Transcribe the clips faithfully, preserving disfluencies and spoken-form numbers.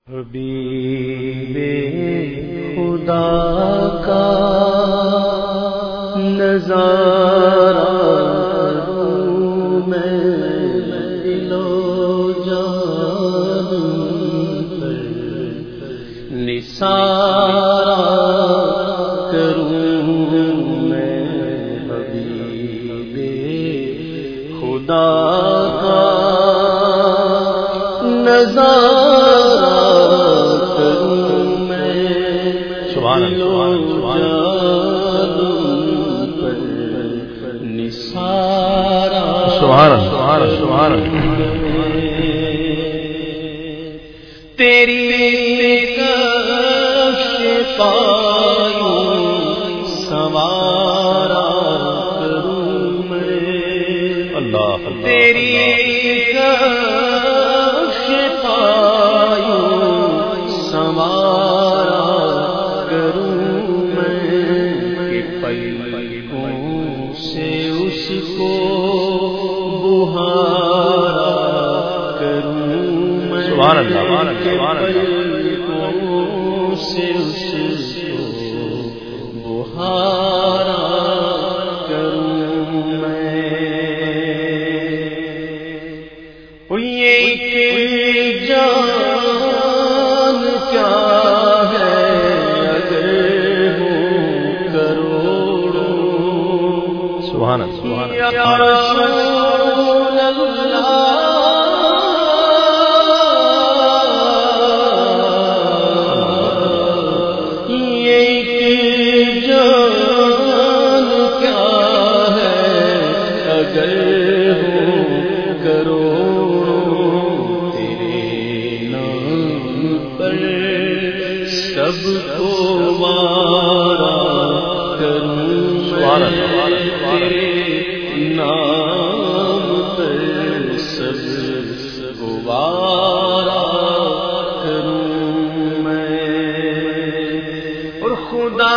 حبیب خدا کا نظارہ کروں میں دل و جان پر نثارہ کروں میں حبیب خدا کا نظارہ تیری کفش پایوں سوارا کروں میں اللہ تیری کفش پایوں سوارا کروں میں کہ پلکوں سے اس کو بہارا کروں میں سبحان اللہ سبحان اللہ سے اس کو بہارا کروں میں یہ جان کیا ہے اگر ہوں کروڑوں سبحان اللہ سبحان اللہ یا رسول اللہ سب کو وارا کروں تیرے نام پر سب کو وارا کروں میں اور خدا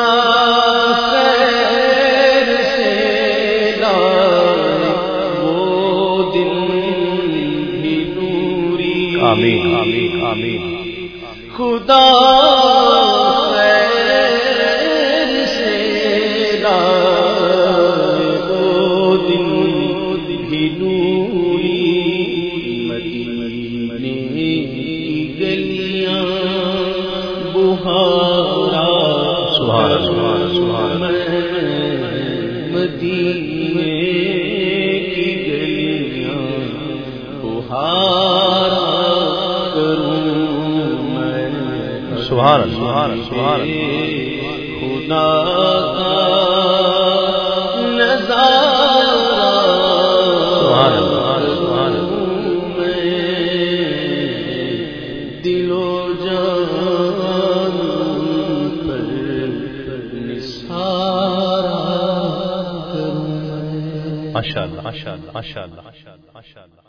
خیر سے لائے وہ دل بھی نوری آمین آمین آمین خدا خیر سے لائے وہ دن بھی نوری مدینے کی گلیاں بہارا سبحان سبحان سبحان مدینے کی گلیاں بہارا کروں سبحان سبحان سبحان خدا کا نظارہ سبحان سبحان میں دل و جان پر نثارہ کروں ماشاء اللہ ماشاء اللہ ماشاء اللہ ماشاء اللہ